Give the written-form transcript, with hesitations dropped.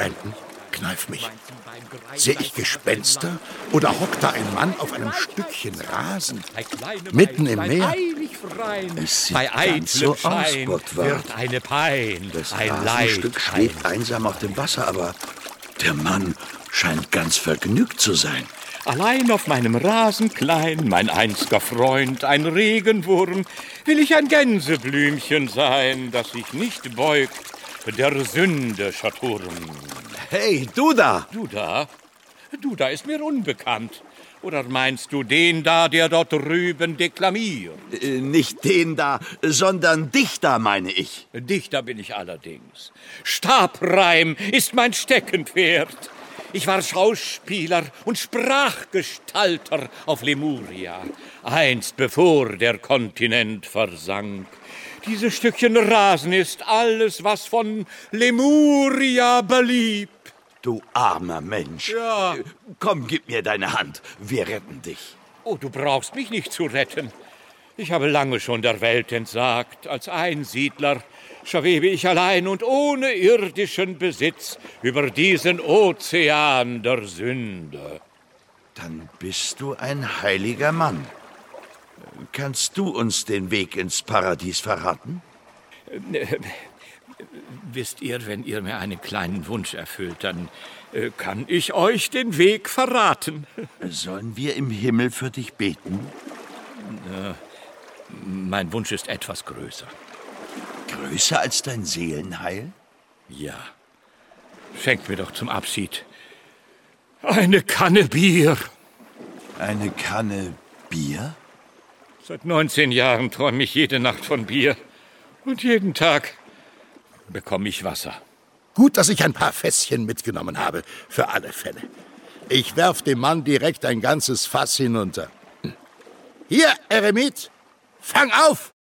Brandon, kneif mich. Sehe ich Gespenster oder hockt da ein Mann auf einem Stückchen Rasen, mitten im Meer? Es sieht ganz so aus, Bottwart. Das Rasenstück schwebt einsam auf dem Wasser, aber der Mann scheint ganz vergnügt zu sein. Allein auf meinem Rasen klein, mein einziger Freund, ein Regenwurm, will ich ein Gänseblümchen sein, das sich nicht beugt der Sünde Schaturm. Hey, du da! Du da? Du da ist mir unbekannt. Oder meinst du den da, der dort drüben deklamiert? Nicht den da, sondern dich da, meine ich. Dichter bin ich allerdings. Stabreim ist mein Steckenpferd. Ich war Schauspieler und Sprachgestalter auf Lemuria, einst bevor der Kontinent versank. Dieses Stückchen Rasen ist alles, was von Lemuria blieb. Du armer Mensch. Ja. Komm, gib mir deine Hand. Wir retten dich. Oh, du brauchst mich nicht zu retten. Ich habe lange schon der Welt entsagt. Als Einsiedler schwebe ich allein und ohne irdischen Besitz über diesen Ozean der Sünde. Dann bist du ein heiliger Mann. Kannst du uns den Weg ins Paradies verraten? Wisst ihr, wenn ihr mir einen kleinen Wunsch erfüllt, dann kann ich euch den Weg verraten. Sollen wir im Himmel für dich beten? Mein Wunsch ist etwas größer. Größer als dein Seelenheil? Ja. Schenkt mir doch zum Abschied eine Kanne Bier. Eine Kanne Bier? Seit 19 Jahren träume ich jede Nacht von Bier. Und jeden Tag bekomme ich Wasser. Gut, dass ich ein paar Fässchen mitgenommen habe, für alle Fälle. Ich werf dem Mann direkt ein ganzes Fass hinunter. Hier, Eremit, fang auf!